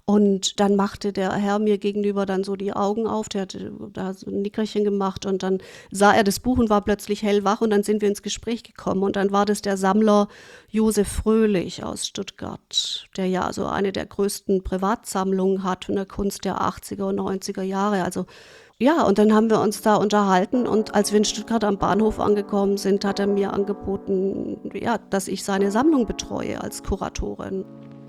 Und dann machte der Herr mir gegenüber dann so die Augen auf, der hatte da so ein Nickerchen gemacht und dann sah er das Buch und war plötzlich hellwach und dann sind wir ins Gespräch gekommen und dann war das der Sammler Josef Fröhlich aus Stuttgart, der ja so eine der größten Privatsammlungen hat von der Kunst der 80er und 90er Jahre. Also ja, und dann haben wir uns da unterhalten und als wir in Stuttgart am Bahnhof angekommen sind, hat er mir angeboten, ja, dass ich seine Sammlung betreue als Kuratorin.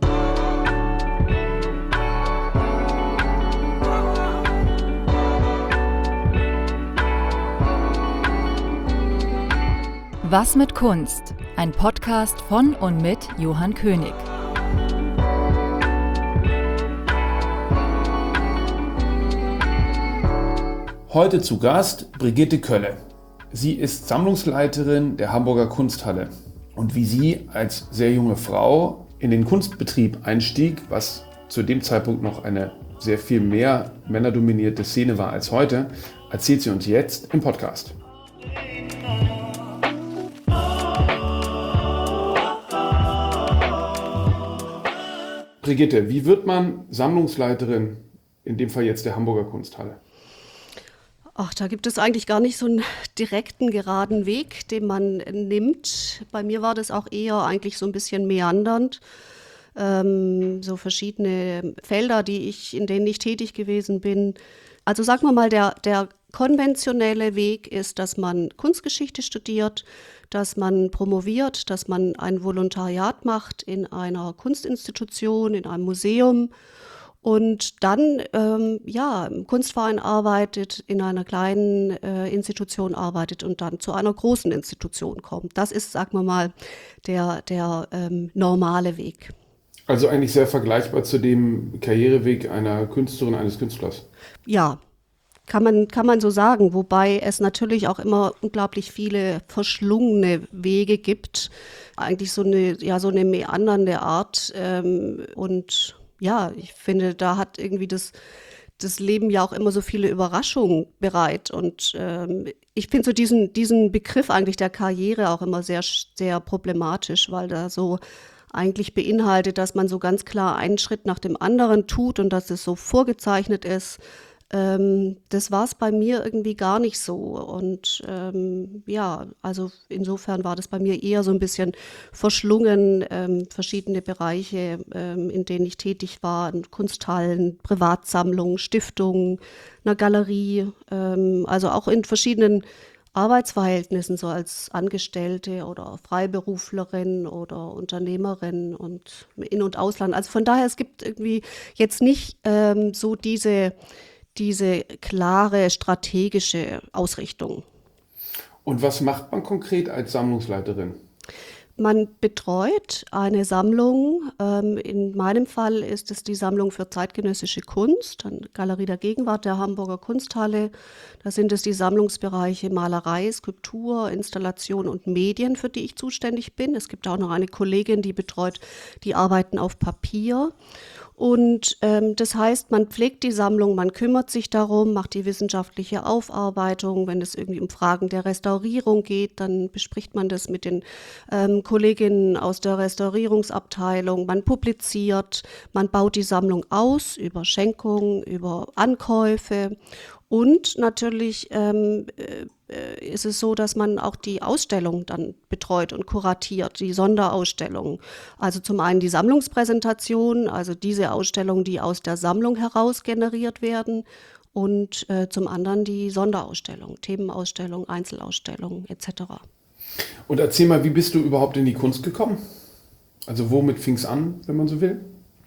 Was mit Kunst? Ein Podcast von und mit Johann König. Heute zu Gast Brigitte Kölle. Sie ist Sammlungsleiterin der Hamburger Kunsthalle. Und wie sie als sehr junge Frau in den Kunstbetrieb einstieg, was zu dem Zeitpunkt noch eine sehr viel mehr männerdominierte Szene war als heute, erzählt sie uns jetzt im Podcast. Brigitte, wie wird man Sammlungsleiterin, in dem Fall jetzt der Hamburger Kunsthalle? Ach, da gibt es eigentlich gar nicht so einen direkten, geraden Weg, den man nimmt. Bei mir war das auch eher eigentlich so ein bisschen meandernd. So verschiedene Felder, in denen ich tätig gewesen bin. Also sagen wir mal, der konventionelle Weg ist, dass man Kunstgeschichte studiert, dass man promoviert, dass man ein Volontariat macht in einer Kunstinstitution, in einem Museum und dann im Kunstverein arbeitet, in einer kleinen Institution arbeitet und dann zu einer großen Institution kommt. Das ist, sagen wir mal, der normale Weg. Also eigentlich sehr vergleichbar zu dem Karriereweg einer Künstlerin, eines Künstlers. Ja, kann man so sagen, wobei es natürlich auch immer unglaublich viele verschlungene Wege gibt. Eigentlich so eine meandernde Art. Und ja, ich finde, da hat irgendwie das Leben ja auch immer so viele Überraschungen bereit. Und ich finde so diesen Begriff eigentlich der Karriere auch immer sehr, sehr problematisch, weil da so eigentlich beinhaltet, dass man so ganz klar einen Schritt nach dem anderen tut und dass es so vorgezeichnet ist. Das war es bei mir irgendwie gar nicht so. Und also insofern war das bei mir eher so ein bisschen verschlungen, verschiedene Bereiche, in denen ich tätig war, Kunsthallen, Privatsammlungen, Stiftungen, einer Galerie, also auch in verschiedenen Arbeitsverhältnissen, so als Angestellte oder Freiberuflerin oder Unternehmerin und In- und Ausland. Also von daher, es gibt irgendwie jetzt nicht so diese klare strategische Ausrichtung. Und was macht man konkret als Sammlungsleiterin? Man betreut eine Sammlung. In meinem Fall ist es die Sammlung für zeitgenössische Kunst, eine Galerie der Gegenwart der Hamburger Kunsthalle. Da sind es die Sammlungsbereiche Malerei, Skulptur, Installation und Medien, für die ich zuständig bin. Es gibt auch noch eine Kollegin, die betreut die Arbeiten auf Papier. Und das heißt, man pflegt die Sammlung, man kümmert sich darum, macht die wissenschaftliche Aufarbeitung. Wenn es irgendwie um Fragen der Restaurierung geht, dann bespricht man das mit den Kolleginnen aus der Restaurierungsabteilung. Man publiziert, man baut die Sammlung aus über Schenkungen, über Ankäufe. Und natürlich ist es so, dass man auch die Ausstellung dann betreut und kuratiert, die Sonderausstellungen. Also zum einen die Sammlungspräsentation, also diese Ausstellungen, die aus der Sammlung heraus generiert werden. Und zum anderen die Sonderausstellung, Themenausstellung, Einzelausstellung etc. Und erzähl mal, wie bist du überhaupt in die Kunst gekommen? Also womit fing es an, wenn man so will?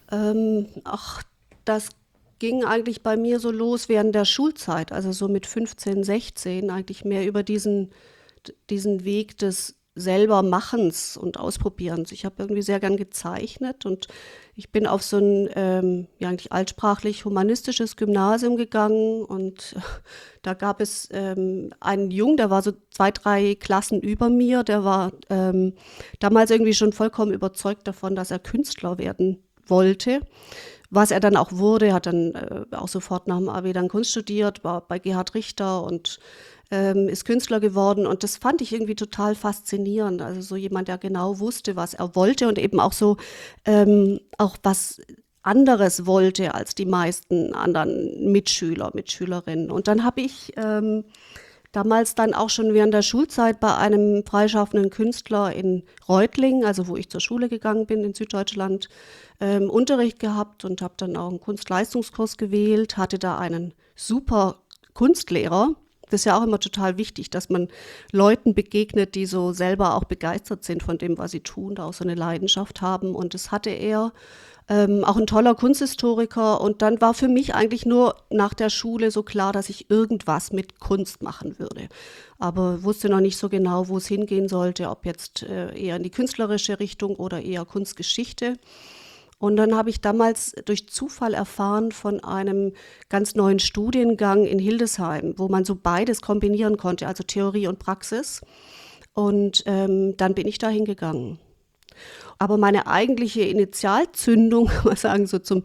Das ging eigentlich bei mir so los während der Schulzeit, also so mit 15, 16, eigentlich mehr über diesen Weg des Selbermachens und Ausprobierens. Ich habe irgendwie sehr gern gezeichnet und ich bin auf so ein eigentlich altsprachlich-humanistisches Gymnasium gegangen und da gab es einen Jungen, der war so 2, 3 Klassen über mir, der war damals irgendwie schon vollkommen überzeugt davon, dass er Künstler werden wollte. Was er dann auch wurde, hat dann auch sofort nach dem Abi dann Kunst studiert, war bei Gerhard Richter und ist Künstler geworden. Und das fand ich irgendwie total faszinierend. Also so jemand, der genau wusste, was er wollte und eben auch so, auch was anderes wollte als die meisten anderen Mitschülerinnen. Und dann habe ich damals dann auch schon während der Schulzeit bei einem freischaffenden Künstler in Reutlingen, also wo ich zur Schule gegangen bin in Süddeutschland, Unterricht gehabt und habe dann auch einen Kunstleistungskurs gewählt, hatte da einen super Kunstlehrer. Das ist ja auch immer total wichtig, dass man Leuten begegnet, die so selber auch begeistert sind von dem, was sie tun, da auch so eine Leidenschaft haben. Und das hatte er. Auch ein toller Kunsthistoriker. Und dann war für mich eigentlich nur nach der Schule so klar, dass ich irgendwas mit Kunst machen würde. Aber wusste noch nicht so genau, wo es hingehen sollte, ob jetzt eher in die künstlerische Richtung oder eher Kunstgeschichte. Und dann habe ich damals durch Zufall erfahren von einem ganz neuen Studiengang in Hildesheim, wo man so beides kombinieren konnte, also Theorie und Praxis. Und dann bin ich da hingegangen. Aber meine eigentliche Initialzündung, kann man sagen, so zum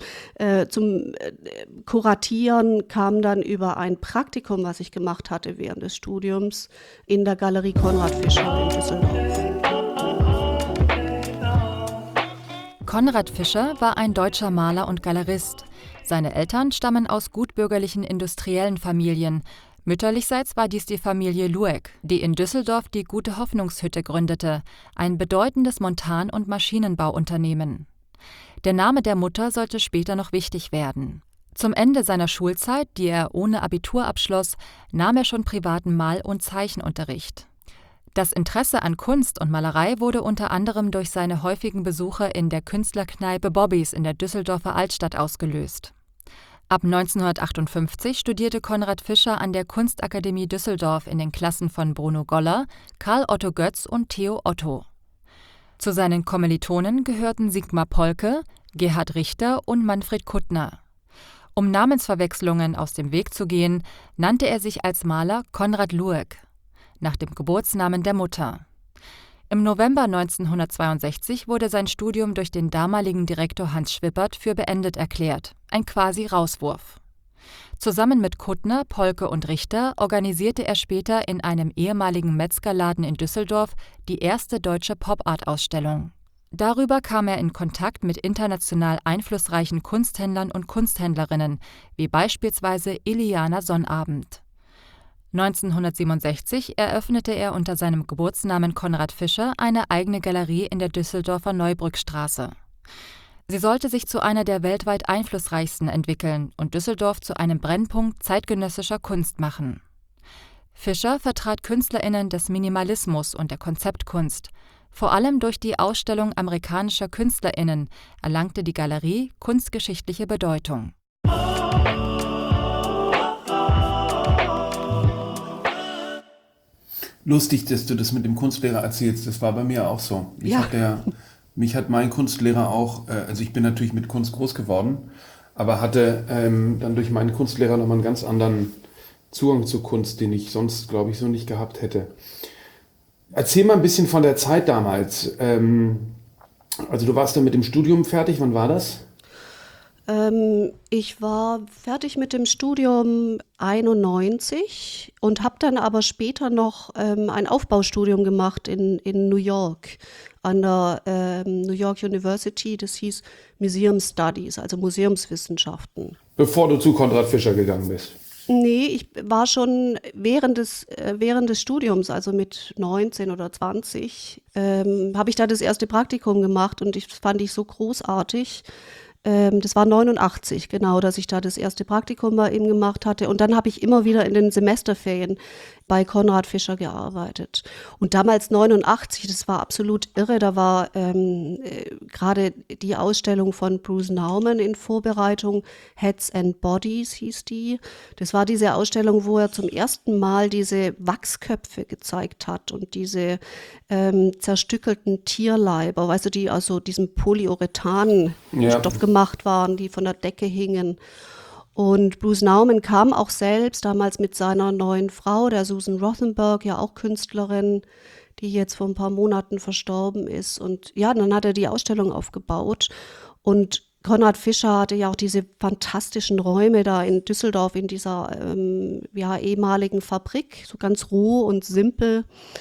Kuratieren kam dann über ein Praktikum, was ich gemacht hatte während des Studiums in der Galerie Konrad Fischer in Düsseldorf. Konrad Fischer war ein deutscher Maler und Galerist. Seine Eltern stammen aus gutbürgerlichen industriellen Familien. Mütterlichseits war dies die Familie Lueck, die in Düsseldorf die Gute Hoffnungshütte gründete, ein bedeutendes Montan- und Maschinenbauunternehmen. Der Name der Mutter sollte später noch wichtig werden. Zum Ende seiner Schulzeit, die er ohne Abitur abschloss, nahm er schon privaten Mal- und Zeichenunterricht. Das Interesse an Kunst und Malerei wurde unter anderem durch seine häufigen Besuche in der Künstlerkneipe Bobbys in der Düsseldorfer Altstadt ausgelöst. Ab 1958 studierte Konrad Fischer an der Kunstakademie Düsseldorf in den Klassen von Bruno Goller, Karl Otto Götz und Theo Otto. Zu seinen Kommilitonen gehörten Sigmar Polke, Gerhard Richter und Manfred Kuttner. Um Namensverwechslungen aus dem Weg zu gehen, nannte er sich als Maler Konrad Lueck, nach dem Geburtsnamen der Mutter. Im November 1962 wurde sein Studium durch den damaligen Direktor Hans Schwippert für beendet erklärt, ein quasi Rauswurf. Zusammen mit Kuttner, Polke und Richter organisierte er später in einem ehemaligen Metzgerladen in Düsseldorf die erste deutsche Pop-Art-Ausstellung. Darüber kam er in Kontakt mit international einflussreichen Kunsthändlern und Kunsthändlerinnen, wie beispielsweise Iliana Sonnabend. 1967 eröffnete er unter seinem Geburtsnamen Konrad Fischer eine eigene Galerie in der Düsseldorfer Neubrückstraße. Sie sollte sich zu einer der weltweit einflussreichsten entwickeln und Düsseldorf zu einem Brennpunkt zeitgenössischer Kunst machen. Fischer vertrat KünstlerInnen des Minimalismus und der Konzeptkunst. Vor allem durch die Ausstellung amerikanischer KünstlerInnen erlangte die Galerie kunstgeschichtliche Bedeutung. Lustig, dass du das mit dem Kunstlehrer erzählst. Das war bei mir auch so. Ja. Mich hat mein Kunstlehrer auch, also ich bin natürlich mit Kunst groß geworden, aber hatte dann durch meinen Kunstlehrer nochmal einen ganz anderen Zugang zur Kunst, den ich sonst, glaube ich, so nicht gehabt hätte. Erzähl mal ein bisschen von der Zeit damals. Also du warst dann mit dem Studium fertig, wann war das? Ich war fertig mit dem Studium 91 und habe dann aber später noch ein Aufbaustudium gemacht in New York an der New York University. Das hieß Museum Studies, also Museumswissenschaften. Bevor du zu Konrad Fischer gegangen bist? Nee, ich war schon während des Studiums, also mit 19 oder 20, habe ich da das erste Praktikum gemacht und das fand ich so großartig. Das war 89, genau, dass ich da das erste Praktikum bei ihm gemacht hatte. Und dann habe ich immer wieder in den Semesterferien bei Konrad Fischer gearbeitet. Und damals 89, das war absolut irre, da war gerade die Ausstellung von Bruce Nauman in Vorbereitung, Heads and Bodies hieß die. Das war diese Ausstellung, wo er zum ersten Mal diese Wachsköpfe gezeigt hat und diese zerstückelten Tierleiber, weißt du, die aus so diesem Polyurethan-Stoff gemacht waren, die von der Decke hingen. Und Bruce Nauman kam auch selbst damals mit seiner neuen Frau, der Susan Rothenberg, ja auch Künstlerin, die jetzt vor ein paar Monaten verstorben ist. Und ja, dann hat er die Ausstellung aufgebaut. Und Konrad Fischer hatte ja auch diese fantastischen Räume da in Düsseldorf in dieser ehemaligen Fabrik, so ganz roh und simpel.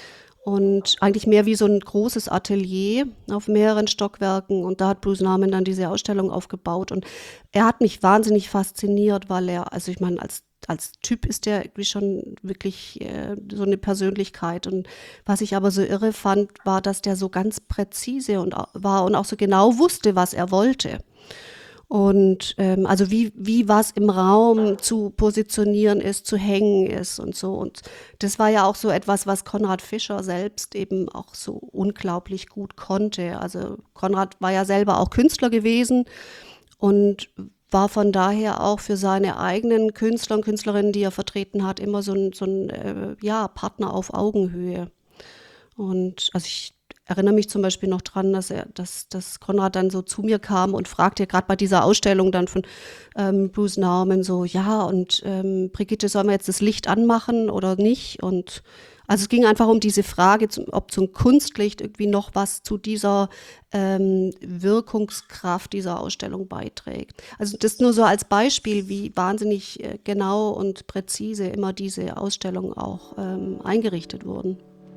Und eigentlich mehr wie so ein großes Atelier auf mehreren Stockwerken. Und da hat Bruce Nauman dann diese Ausstellung aufgebaut. Und er hat mich wahnsinnig fasziniert, weil er, also ich meine, als Typ ist der irgendwie schon wirklich so eine Persönlichkeit. Und was ich aber so irre fand, war, dass der so ganz präzise war und auch so genau wusste, was er wollte. Und also wie was im Raum zu positionieren ist, zu hängen ist und so. Und das war ja auch so etwas, was Konrad Fischer selbst eben auch so unglaublich gut konnte. Also Konrad war ja selber auch Künstler gewesen und war von daher auch für seine eigenen Künstler und Künstlerinnen, die er vertreten hat, immer so ein Partner auf Augenhöhe. Und also ich erinnere mich zum Beispiel noch dran, dass Konrad dann so zu mir kam und fragte, gerade bei dieser Ausstellung dann von Bruce Nauman so, ja, und Brigitte, sollen wir jetzt das Licht anmachen oder nicht? Und also es ging einfach um diese Frage, ob zum Kunstlicht irgendwie noch was zu dieser Wirkungskraft dieser Ausstellung beiträgt. Also das nur so als Beispiel, wie wahnsinnig genau und präzise immer diese Ausstellungen auch eingerichtet wurden.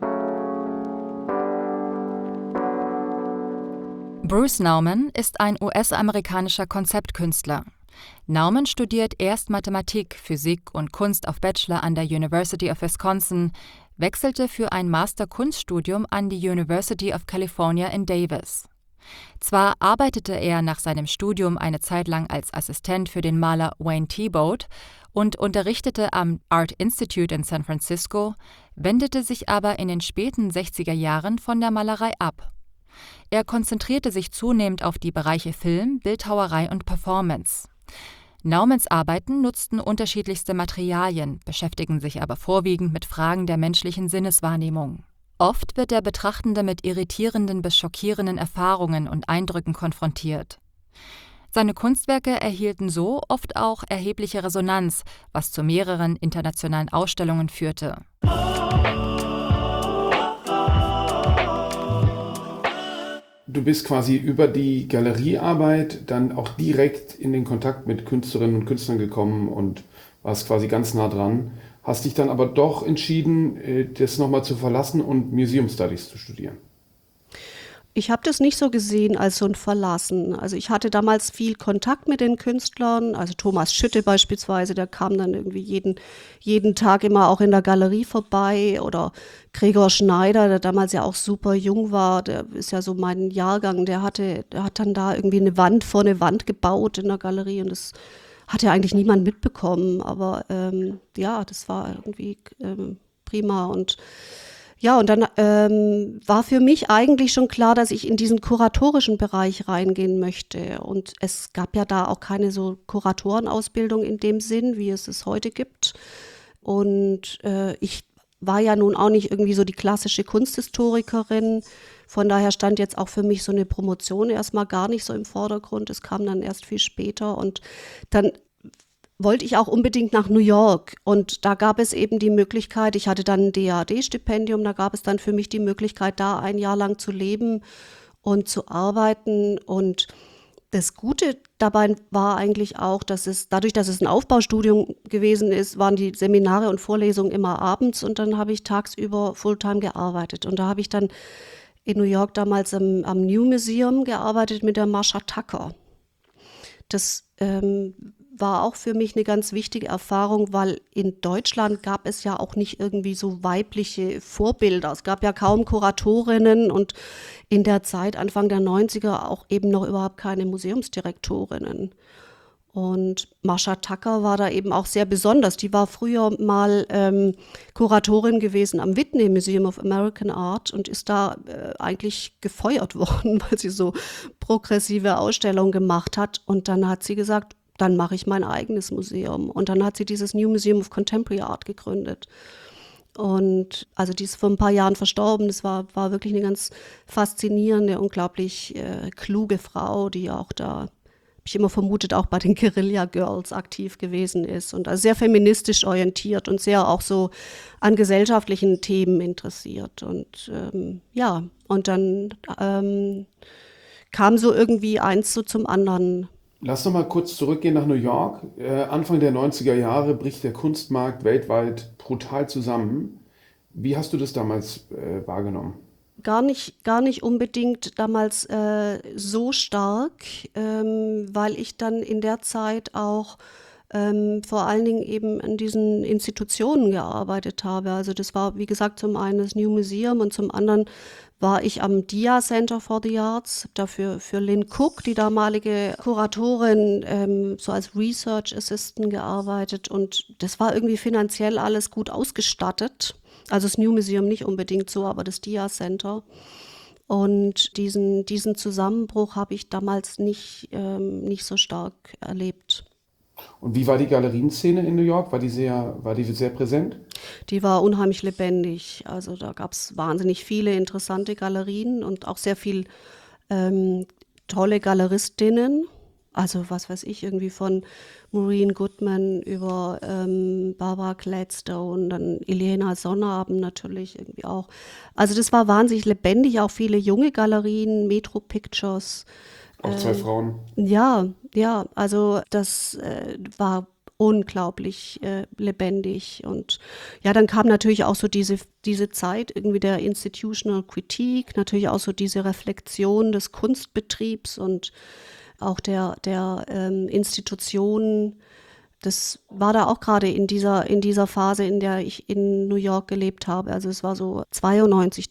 Bruce Nauman ist ein US-amerikanischer Konzeptkünstler. Nauman studiert erst Mathematik, Physik und Kunst auf Bachelor an der University of Wisconsin, wechselte für ein Master-Kunststudium an die University of California in Davis. Zwar arbeitete er nach seinem Studium eine Zeit lang als Assistent für den Maler Wayne Thiebaud und unterrichtete am Art Institute in San Francisco, wendete sich aber in den späten 60er Jahren von der Malerei ab. Er konzentrierte sich zunehmend auf die Bereiche Film, Bildhauerei und Performance. Naumans Arbeiten nutzten unterschiedlichste Materialien, beschäftigen sich aber vorwiegend mit Fragen der menschlichen Sinneswahrnehmung. Oft wird der Betrachtende mit irritierenden bis schockierenden Erfahrungen und Eindrücken konfrontiert. Seine Kunstwerke erhielten so oft auch erhebliche Resonanz, was zu mehreren internationalen Ausstellungen führte. Du bist quasi über die Galeriearbeit dann auch direkt in den Kontakt mit Künstlerinnen und Künstlern gekommen und warst quasi ganz nah dran. Hast dich dann aber doch entschieden, das nochmal zu verlassen und Museum Studies zu studieren. Ich habe das nicht so gesehen als so ein Verlassen. Also ich hatte damals viel Kontakt mit den Künstlern, also Thomas Schütte beispielsweise, der kam dann irgendwie jeden Tag immer auch in der Galerie vorbei, oder Gregor Schneider, der damals ja auch super jung war, der ist ja so mein Jahrgang, der hat dann da irgendwie eine Wand vor eine Wand gebaut in der Galerie, und das hat ja eigentlich niemand mitbekommen, aber das war irgendwie prima. Und ja, und dann war für mich eigentlich schon klar, dass ich in diesen kuratorischen Bereich reingehen möchte. Und es gab ja da auch keine so Kuratorenausbildung in dem Sinn, wie es heute gibt. Und ich war ja nun auch nicht irgendwie so die klassische Kunsthistorikerin. Von daher stand jetzt auch für mich so eine Promotion erstmal gar nicht so im Vordergrund. Es kam dann erst viel später. Und dann wollte ich auch unbedingt nach New York, und da gab es eben die Möglichkeit, ich hatte dann ein DAAD-Stipendium, da gab es dann für mich die Möglichkeit, da ein Jahr lang zu leben und zu arbeiten. Und das Gute dabei war eigentlich auch, dadurch, dass es ein Aufbaustudium gewesen ist, waren die Seminare und Vorlesungen immer abends, und dann habe ich tagsüber Fulltime gearbeitet. Und da habe ich dann in New York damals am New Museum gearbeitet mit der Marsha Tucker. Das war auch für mich eine ganz wichtige Erfahrung, weil in Deutschland gab es ja auch nicht irgendwie so weibliche Vorbilder. Es gab ja kaum Kuratorinnen und in der Zeit, Anfang der 90er, auch eben noch überhaupt keine Museumsdirektorinnen. Und Marsha Tucker war da eben auch sehr besonders. Die war früher mal Kuratorin gewesen am Whitney Museum of American Art und ist da eigentlich gefeuert worden, weil sie so progressive Ausstellungen gemacht hat. Und dann hat sie gesagt, dann mache ich mein eigenes Museum. Und dann hat sie dieses New Museum of Contemporary Art gegründet. Und also die ist vor ein paar Jahren verstorben. Das war wirklich eine ganz faszinierende, unglaublich kluge Frau, die auch da, habe ich immer vermutet, auch bei den Guerilla Girls aktiv gewesen ist. Und also sehr feministisch orientiert und sehr auch so an gesellschaftlichen Themen interessiert. Und und dann kam so irgendwie eins so zum anderen. Lass noch mal kurz zurückgehen nach New York. Anfang der 90er Jahre bricht der Kunstmarkt weltweit brutal zusammen. Wie hast du das damals wahrgenommen? Gar nicht unbedingt damals so stark, weil ich dann in der Zeit auch vor allen Dingen eben in diesen Institutionen gearbeitet habe. Also das war, wie gesagt, zum einen das New Museum und zum anderen war ich am DIA Center for the Arts, dafür für Lynn Cook, die damalige Kuratorin, so als Research Assistant gearbeitet und das war irgendwie finanziell alles gut ausgestattet. Also das New Museum nicht unbedingt so, aber das DIA Center. Und diesen Zusammenbruch habe ich damals nicht so stark erlebt. Und wie war die Galerienszene in New York? War die sehr präsent? Die war unheimlich lebendig. Also da gab es wahnsinnig viele interessante Galerien und auch sehr viel tolle Galeristinnen. Also was weiß ich, irgendwie von Maureen Goodman über Barbara Gladstone, dann Elena Sonnabend natürlich irgendwie auch. Also das war wahnsinnig lebendig, auch viele junge Galerien, Metro Pictures. Auch zwei Frauen. Ja, also das war unglaublich lebendig. Und ja, dann kam natürlich auch so diese Zeit irgendwie der Institutional Critique, natürlich auch so diese Reflexion des Kunstbetriebs und auch der Institutionen. Das war da auch gerade in dieser Phase, in der ich in New York gelebt habe. Also es war so 92,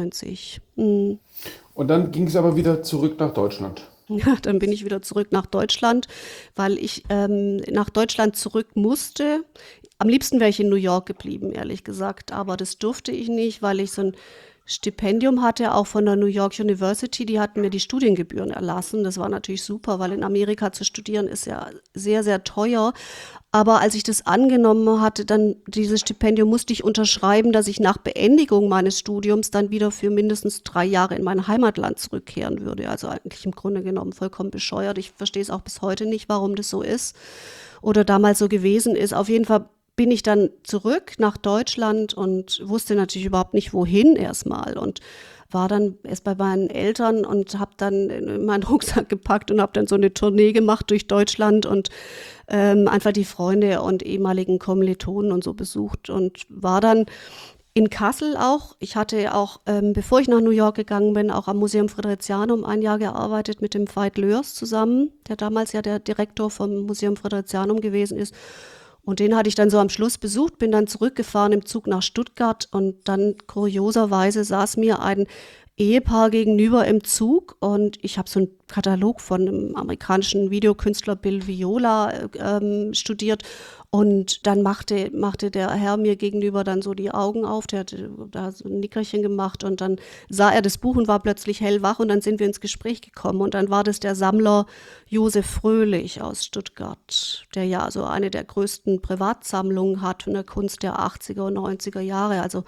93. Mhm. Und dann ging es aber wieder zurück nach Deutschland. Ja, dann bin ich wieder zurück nach Deutschland, weil ich nach Deutschland zurück musste. Am liebsten wäre ich in New York geblieben, ehrlich gesagt. Aber das durfte ich nicht, weil ich so ein Stipendium hatte, auch von der New York University. Die hatten mir die Studiengebühren erlassen. Das war natürlich super, weil in Amerika zu studieren ist ja sehr, sehr teuer. Aber als ich das angenommen hatte, dann dieses Stipendium, musste ich unterschreiben, dass ich nach Beendigung meines Studiums dann wieder für mindestens 3 Jahre in mein Heimatland zurückkehren würde. Also eigentlich im Grunde genommen vollkommen bescheuert. Ich verstehe es auch bis heute nicht, warum das so ist oder damals so gewesen ist. Auf jeden Fall bin ich dann zurück nach Deutschland und wusste natürlich überhaupt nicht, wohin erstmal. Und war dann erst bei meinen Eltern und habe dann meinen Rucksack gepackt und habe dann so eine Tournee gemacht durch Deutschland und einfach die Freunde und ehemaligen Kommilitonen und so besucht und war dann in Kassel auch. Ich hatte auch, bevor ich nach New York gegangen bin, auch am Museum Friderizianum 1 Jahr gearbeitet mit dem Veit Löers zusammen, der damals ja der Direktor vom Museum Friderizianum gewesen ist. Und den hatte ich dann so am Schluss besucht, bin dann zurückgefahren im Zug nach Stuttgart und dann kurioserweise saß mir ein Ehepaar gegenüber im Zug und ich habe so einen Katalog von einem amerikanischen Videokünstler Bill Viola studiert und dann machte der Herr mir gegenüber dann so die Augen auf, der hatte da so ein Nickerchen gemacht und dann sah er das Buch und war plötzlich hellwach und dann sind wir ins Gespräch gekommen und dann war das der Sammler Josef Fröhlich aus Stuttgart, der ja so eine der größten Privatsammlungen hat von der Kunst der 80er und 90er Jahre, also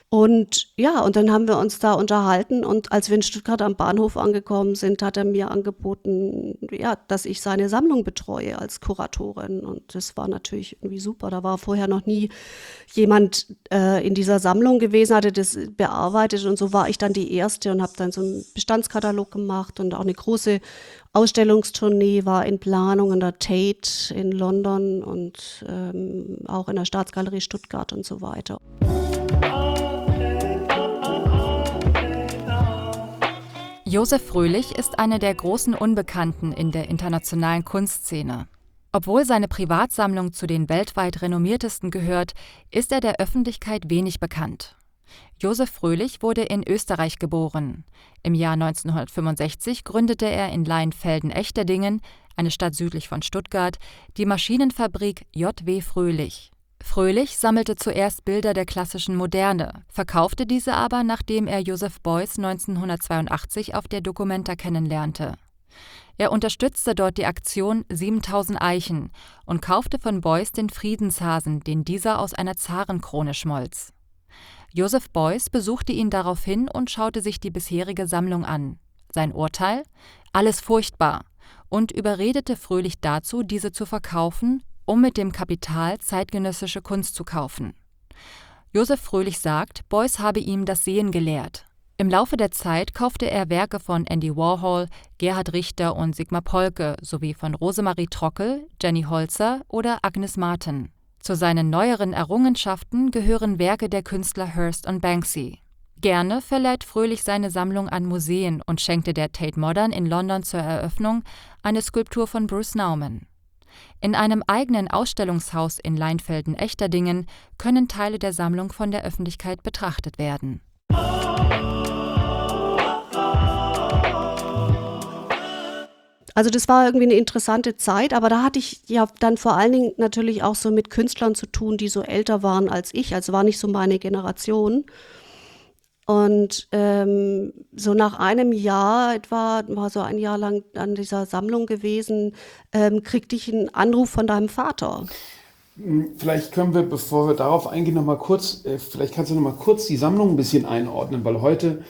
und ja, und dann haben wir uns da unterhalten und als wir in Stuttgart am Bahnhof angekommen sind, hat er mir angeboten, ja, dass ich seine Sammlung betreue als Kuratorin und das war natürlich irgendwie super. Da war vorher noch nie jemand in dieser Sammlung gewesen, hatte das bearbeitet und so war ich dann die Erste und habe dann so einen Bestandskatalog gemacht und auch eine große Ausstellungstournee war in Planung in der Tate in London und auch in der Staatsgalerie Stuttgart und so weiter. Josef Fröhlich ist eine der großen Unbekannten in der internationalen Kunstszene. Obwohl seine Privatsammlung zu den weltweit renommiertesten gehört, ist er der Öffentlichkeit wenig bekannt. Josef Fröhlich wurde in Österreich geboren. Im Jahr 1965 gründete er in Leinfelden-Echterdingen, eine Stadt südlich von Stuttgart, die Maschinenfabrik J.W. Fröhlich. Fröhlich sammelte zuerst Bilder der klassischen Moderne, verkaufte diese aber, nachdem er Joseph Beuys 1982 auf der Documenta kennenlernte. Er unterstützte dort die Aktion 7000 Eichen und kaufte von Beuys den Friedenshasen, den dieser aus einer Zarenkrone schmolz. Joseph Beuys besuchte ihn daraufhin und schaute sich die bisherige Sammlung an. Sein Urteil? Alles furchtbar, und überredete Fröhlich dazu, diese zu verkaufen, um mit dem Kapital zeitgenössische Kunst zu kaufen. Josef Fröhlich sagt, Beuys habe ihm das Sehen gelehrt. Im Laufe der Zeit kaufte er Werke von Andy Warhol, Gerhard Richter und Sigmar Polke sowie von Rosemarie Trockel, Jenny Holzer oder Agnes Martin. Zu seinen neueren Errungenschaften gehören Werke der Künstler Hirst und Banksy. Gerne verleiht Fröhlich seine Sammlung an Museen und schenkte der Tate Modern in London zur Eröffnung eine Skulptur von Bruce Nauman. In einem eigenen Ausstellungshaus in Leinfelden-Echterdingen können Teile der Sammlung von der Öffentlichkeit betrachtet werden. Also das war irgendwie eine interessante Zeit, aber da hatte ich ja dann vor allen Dingen natürlich auch so mit Künstlern zu tun, die so älter waren als ich, also war nicht so meine Generation. Und so nach einem Jahr etwa, war so ein Jahr lang an dieser Sammlung gewesen, kriegte ich einen Anruf von deinem Vater. Vielleicht können wir, bevor wir darauf eingehen, vielleicht kannst du noch mal kurz die Sammlung ein bisschen einordnen, weil heute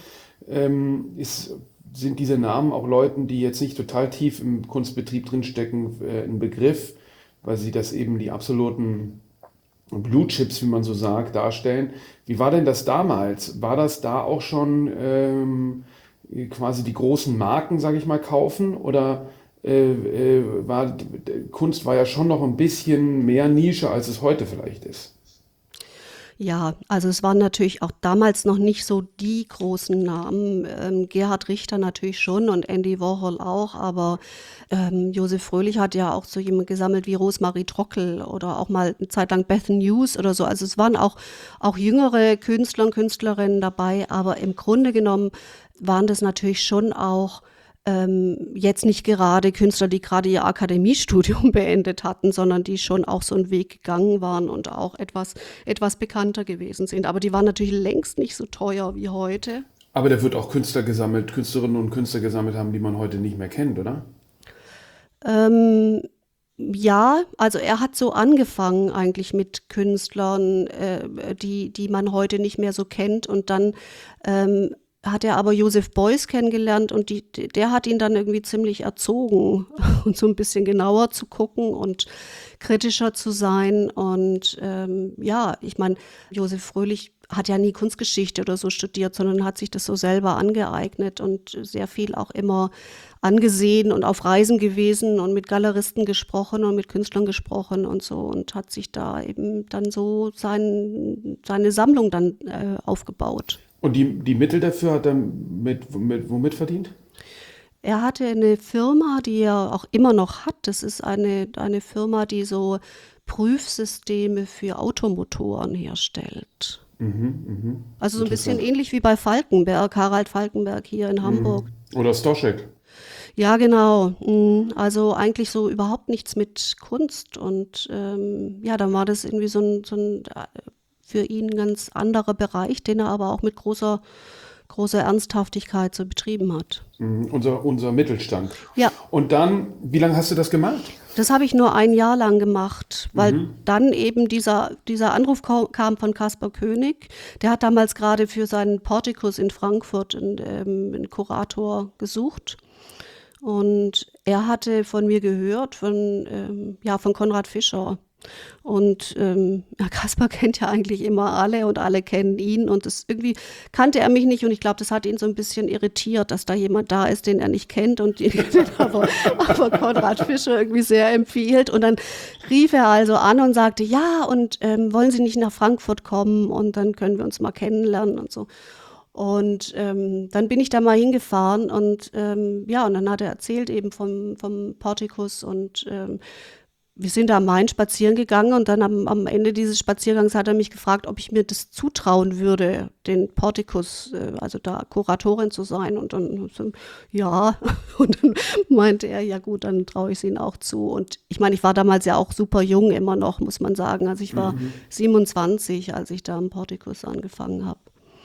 sind diese Namen auch Leuten, die jetzt nicht total tief im Kunstbetrieb drinstecken, ein Begriff, weil sie das eben die absoluten Blue Chips, wie man so sagt, darstellen. Wie war denn das damals? War das da auch schon quasi die großen Marken, sage ich mal, kaufen? Oder Kunst war ja schon noch ein bisschen mehr Nische, als es heute vielleicht ist? Ja, also es waren natürlich auch damals noch nicht so die großen Namen. Gerhard Richter natürlich schon und Andy Warhol auch, aber Josef Fröhlich hat ja auch so jemand gesammelt wie Rosemarie Trockel oder auch mal eine Zeit lang Beth News oder so. Also es waren auch jüngere Künstler und Künstlerinnen dabei, aber im Grunde genommen waren das natürlich schon auch jetzt nicht gerade Künstler, die gerade ihr Akademiestudium beendet hatten, sondern die schon auch so einen Weg gegangen waren und auch etwas bekannter gewesen sind. Aber die waren natürlich längst nicht so teuer wie heute. Aber der wird auch Künstlerinnen und Künstler gesammelt haben, die man heute nicht mehr kennt, oder? Ja, also er hat so angefangen eigentlich mit Künstlern, die man heute nicht mehr so kennt und dann hat er aber Joseph Beuys kennengelernt und der hat ihn dann irgendwie ziemlich erzogen und so ein bisschen genauer zu gucken und kritischer zu sein. Und ja, ich meine, Josef Fröhlich hat ja nie Kunstgeschichte oder so studiert, sondern hat sich das so selber angeeignet und sehr viel auch immer angesehen und auf Reisen gewesen und mit Galeristen gesprochen und mit Künstlern gesprochen und so und hat sich da eben dann so seine Sammlung dann aufgebaut. Und die Mittel dafür hat er womit verdient? Er hatte eine Firma, die er auch immer noch hat. Das ist eine Firma, die so Prüfsysteme für Automotoren herstellt. Also so ein bisschen ähnlich wie bei Falkenberg, Harald Falkenberg hier in Hamburg. Oder Stoschek. Ja, genau. Also eigentlich so überhaupt nichts mit Kunst. Und ja, dann war das irgendwie so ein für ihn ein ganz anderer Bereich, den er aber auch mit großer Ernsthaftigkeit so betrieben hat. Unser Mittelstand. Ja. Und dann, wie lange hast du das gemacht? Das habe ich nur ein Jahr lang gemacht, weil dann eben dieser Anruf kam von Caspar Koenig. Der hat damals gerade für seinen Portikus in Frankfurt einen Kurator gesucht. Und er hatte von mir gehört, von Konrad Fischer. Und Caspar kennt ja eigentlich immer alle und alle kennen ihn und das irgendwie kannte er mich nicht und ich glaube, das hat ihn so ein bisschen irritiert, dass da jemand da ist, den er nicht kennt und den aber Konrad Fischer irgendwie sehr empfiehlt und dann rief er also an und sagte, ja und wollen Sie nicht nach Frankfurt kommen und dann können wir uns mal kennenlernen und so. Und dann bin ich da mal hingefahren und und dann hat er erzählt eben vom Portikus und wir sind da am Main spazieren gegangen und dann am Ende dieses Spaziergangs hat er mich gefragt, ob ich mir das zutrauen würde, den Portikus, also da Kuratorin zu sein. Und dann ja, und dann meinte er, ja gut, dann traue ich es Ihnen auch zu. Und ich meine, ich war damals ja auch super jung immer noch, muss man sagen. Also ich war 27, als ich da am Portikus angefangen habe.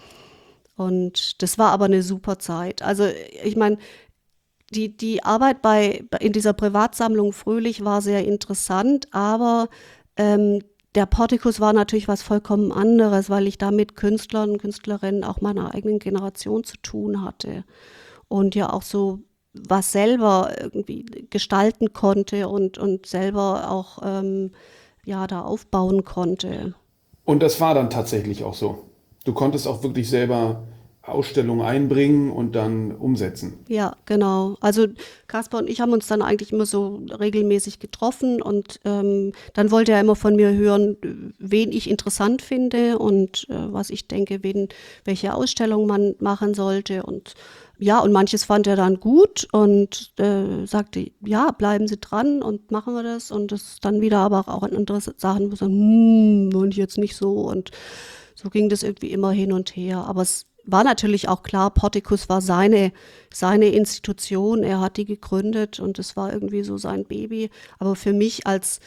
Und das war aber eine super Zeit. Also ich meine, die Arbeit in dieser Privatsammlung Fröhlich war sehr interessant, aber der Portikus war natürlich was vollkommen anderes, weil ich da mit Künstlern und Künstlerinnen auch meiner eigenen Generation zu tun hatte und ja auch so was selber irgendwie gestalten konnte und selber auch da aufbauen konnte. Und das war dann tatsächlich auch so. Du konntest auch wirklich selber Ausstellung einbringen und dann umsetzen. Ja, genau. Also Kaspar und ich haben uns dann eigentlich immer so regelmäßig getroffen und dann wollte er immer von mir hören, wen ich interessant finde und was ich denke, welche Ausstellung man machen sollte. Und ja, und manches fand er dann gut und sagte, ja, bleiben Sie dran und machen wir das. Und das dann wieder aber auch an andere Sachen, wo ich sagen, wollte ich jetzt nicht so. Und so ging das irgendwie immer hin und her. Aber es war natürlich auch klar, Portikus war seine Institution, er hat die gegründet und es war irgendwie so sein Baby. Aber für mich als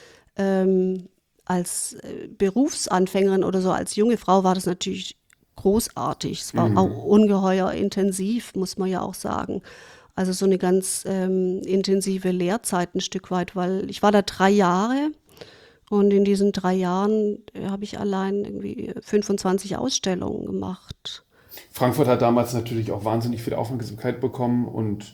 Berufsanfängerin oder so, als junge Frau war das natürlich großartig. Es war auch ungeheuer intensiv, muss man ja auch sagen. Also so eine ganz intensive Lehrzeit ein Stück weit, weil ich war da 3 Jahre. Und in diesen 3 Jahren habe ich allein irgendwie 25 Ausstellungen gemacht. Frankfurt hat damals natürlich auch wahnsinnig viel Aufmerksamkeit bekommen und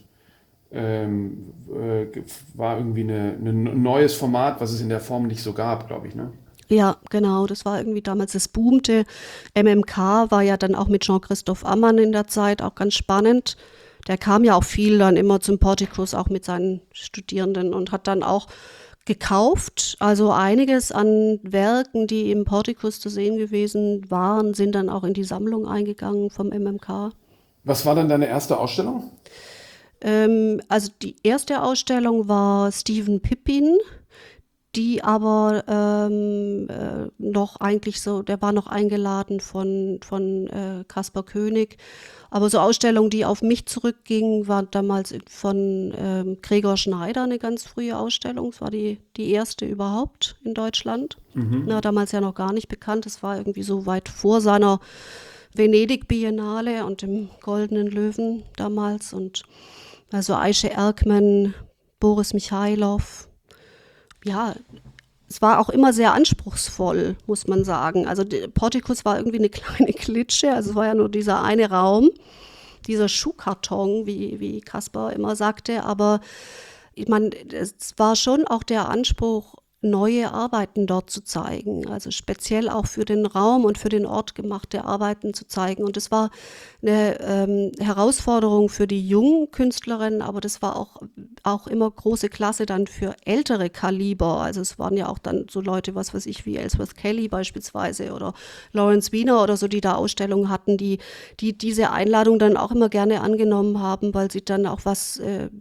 war irgendwie ein neues Format, was es in der Form nicht so gab, glaube ich, ne? Ja, genau, das war irgendwie damals, das boomte. MMK war ja dann auch mit Jean-Christophe Ammann in der Zeit auch ganz spannend. Der kam ja auch viel dann immer zum Portikus, auch mit seinen Studierenden und hat dann auch gekauft. Also einiges an Werken, die im Portikus zu sehen gewesen waren, sind dann auch in die Sammlung eingegangen vom MMK. Was war dann deine erste Ausstellung? Also die erste Ausstellung war Stephen Pippin, die aber noch eigentlich so, der war noch eingeladen von Caspar Koenig. Aber so Ausstellungen, die auf mich zurückgingen, war damals von Gregor Schneider eine ganz frühe Ausstellung. Es war die erste überhaupt in Deutschland. Na, damals ja noch gar nicht bekannt. Es war irgendwie so weit vor seiner Venedig-Biennale und dem Goldenen Löwen damals. Und also Aische Erkman, Boris Michailov. Ja, es war auch immer sehr anspruchsvoll, muss man sagen. Also Portikus war irgendwie eine kleine Klitsche, also es war ja nur dieser eine Raum, dieser Schuhkarton, wie Caspar immer sagte. Aber ich meine, es war schon auch der Anspruch, neue Arbeiten dort zu zeigen, also speziell auch für den Raum und für den Ort gemachte Arbeiten zu zeigen. Und das war eine Herausforderung für die jungen Künstlerinnen, aber das war auch immer große Klasse dann für ältere Kaliber. Also es waren ja auch dann so Leute, was weiß ich, wie Ellsworth Kelly beispielsweise oder Lawrence Wiener oder so, die da Ausstellungen hatten, die diese Einladung dann auch immer gerne angenommen haben, weil sie dann auch was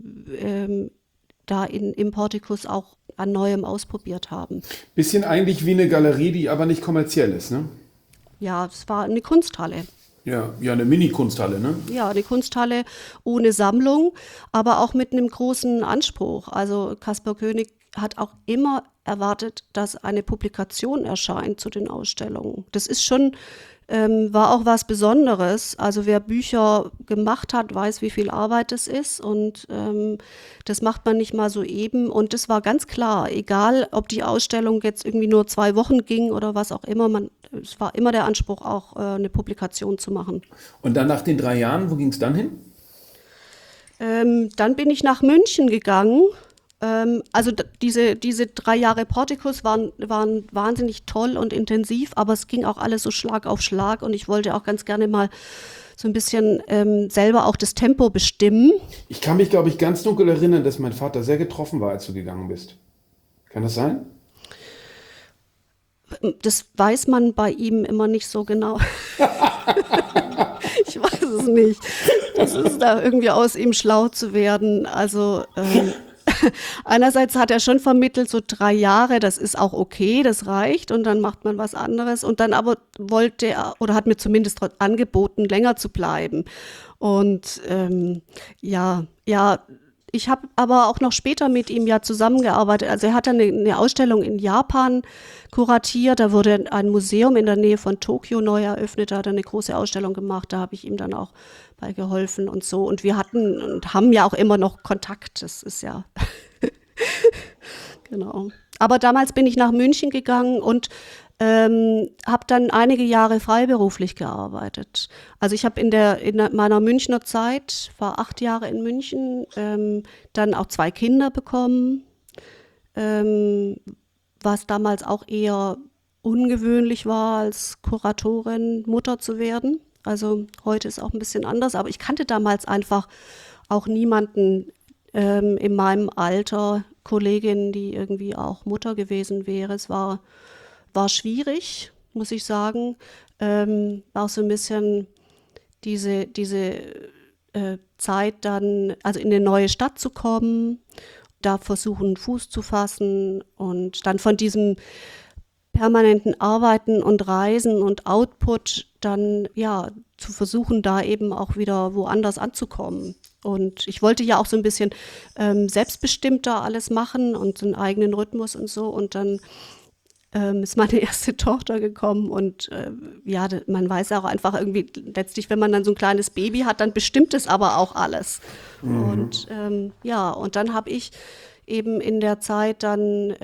da im Portikus auch an Neuem ausprobiert haben. Bisschen eigentlich wie eine Galerie, die aber nicht kommerziell ist, ne? Ja, es war eine Kunsthalle. Ja, eine Mini-Kunsthalle, ne? Ja, eine Kunsthalle ohne Sammlung, aber auch mit einem großen Anspruch. Also Caspar Koenig hat auch immer erwartet, dass eine Publikation erscheint zu den Ausstellungen. Das ist schon war auch was Besonderes. Also wer Bücher gemacht hat, weiß, wie viel Arbeit es ist und das macht man nicht mal so eben. Und das war ganz klar, egal ob die Ausstellung jetzt irgendwie nur 2 Wochen ging oder was auch immer, es war immer der Anspruch, auch eine Publikation zu machen. Und dann nach den 3 Jahren, wo ging es dann hin? Dann bin ich nach München gegangen. Also diese 3 Jahre Portikus waren wahnsinnig toll und intensiv, aber es ging auch alles so Schlag auf Schlag und ich wollte auch ganz gerne mal so ein bisschen selber auch das Tempo bestimmen. Ich kann mich, glaube ich, ganz dunkel erinnern, dass mein Vater sehr getroffen war, als du gegangen bist. Kann das sein? Das weiß man bei ihm immer nicht so genau. Ich weiß es nicht. Das ist da irgendwie aus ihm schlau zu werden. Also einerseits hat er schon vermittelt, so 3 Jahre, das ist auch okay, das reicht und dann macht man was anderes. Und dann aber wollte er, oder hat mir zumindest angeboten, länger zu bleiben. Und ich habe aber auch noch später mit ihm ja zusammengearbeitet. Also er hat dann eine Ausstellung in Japan kuratiert. Da wurde ein Museum in der Nähe von Tokio neu eröffnet. Da hat er eine große Ausstellung gemacht. Da habe ich ihm dann auch bei geholfen und so. Und wir hatten und haben ja auch immer noch Kontakt. Das ist ja genau. Aber damals bin ich nach München gegangen und habe dann einige Jahre freiberuflich gearbeitet. Also ich habe in meiner Münchner Zeit, war 8 Jahre in München, dann auch 2 Kinder bekommen, was damals auch eher ungewöhnlich war, als Kuratorin Mutter zu werden. Also heute ist auch ein bisschen anders, aber ich kannte damals einfach auch niemanden in meinem Alter, Kollegin, die irgendwie auch Mutter gewesen wäre. Es war schwierig, muss ich sagen. Auch so ein bisschen diese Zeit dann, also in eine neue Stadt zu kommen, da versuchen, Fuß zu fassen und dann von diesem permanenten Arbeiten und Reisen und Output dann ja zu versuchen, da eben auch wieder woanders anzukommen. Und ich wollte ja auch so ein bisschen selbstbestimmter alles machen und so einen eigenen Rhythmus und so. Und dann ist meine erste Tochter gekommen und ja, man weiß auch einfach irgendwie letztlich, wenn man dann so ein kleines Baby hat, dann bestimmt es aber auch alles. Und ja, und dann habe ich eben in der Zeit dann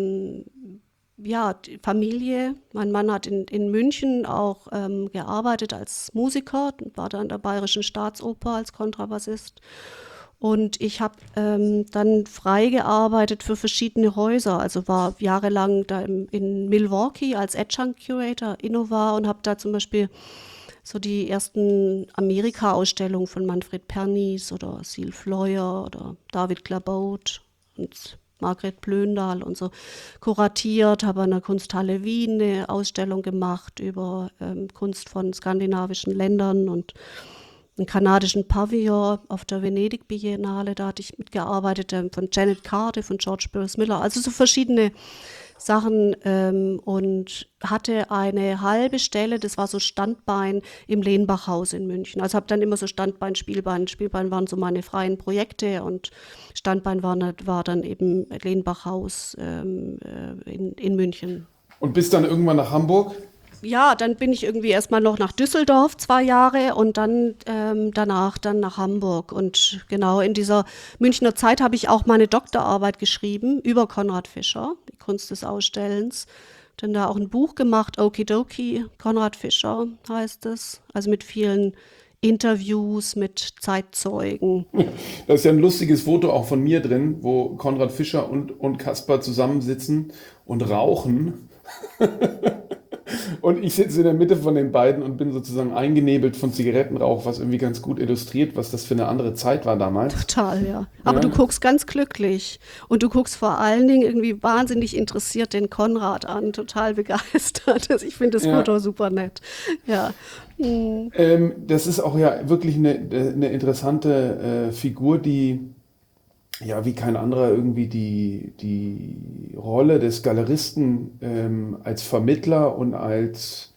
ja, die Familie. Mein Mann hat in München auch gearbeitet als Musiker, war da an der Bayerischen Staatsoper als Kontrabassist. Und ich habe dann frei gearbeitet für verschiedene Häuser. Also war jahrelang da in Milwaukee als Adjunct Curator, Innova, und habe da zum Beispiel so die ersten Amerika-Ausstellungen von Manfred Pernice oder Sil Fleuer oder David Clabaut und Margret Blöndal und so kuratiert, habe an der Kunsthalle Wien eine Ausstellung gemacht über Kunst von skandinavischen Ländern und einen kanadischen Pavillon auf der Venedig Biennale, da hatte ich mitgearbeitet, von Janet Carter, von George Burroughs Miller, also so verschiedene Sachen und hatte eine halbe Stelle, das war so Standbein im Lehnbachhaus in München. Also habe dann immer so Standbein, Spielbein. Spielbein waren so meine freien Projekte und Standbein war dann eben Lehnbachhaus in München. Und bist dann irgendwann nach Hamburg? Ja, dann bin ich irgendwie erstmal noch nach Düsseldorf 2 Jahre und dann danach dann nach Hamburg. Und genau in dieser Münchner Zeit habe ich auch meine Doktorarbeit geschrieben über Konrad Fischer, die Kunst des Ausstellens. Dann da auch ein Buch gemacht, Okidoki, Konrad Fischer heißt es. Also mit vielen Interviews mit Zeitzeugen. Da ist ja ein lustiges Foto auch von mir drin, wo Konrad Fischer und Caspar zusammensitzen und rauchen. Und ich sitze in der Mitte von den beiden und bin sozusagen eingenebelt von Zigarettenrauch, was irgendwie ganz gut illustriert, was das für eine andere Zeit war damals. Total, ja. Aber du guckst ganz glücklich und du guckst vor allen Dingen irgendwie wahnsinnig interessiert den Konrad an, total begeistert. Ich finde das Foto super nett. Ja. Das ist auch ja wirklich eine interessante Figur, die ja wie kein anderer irgendwie die Rolle des Galeristen als Vermittler und als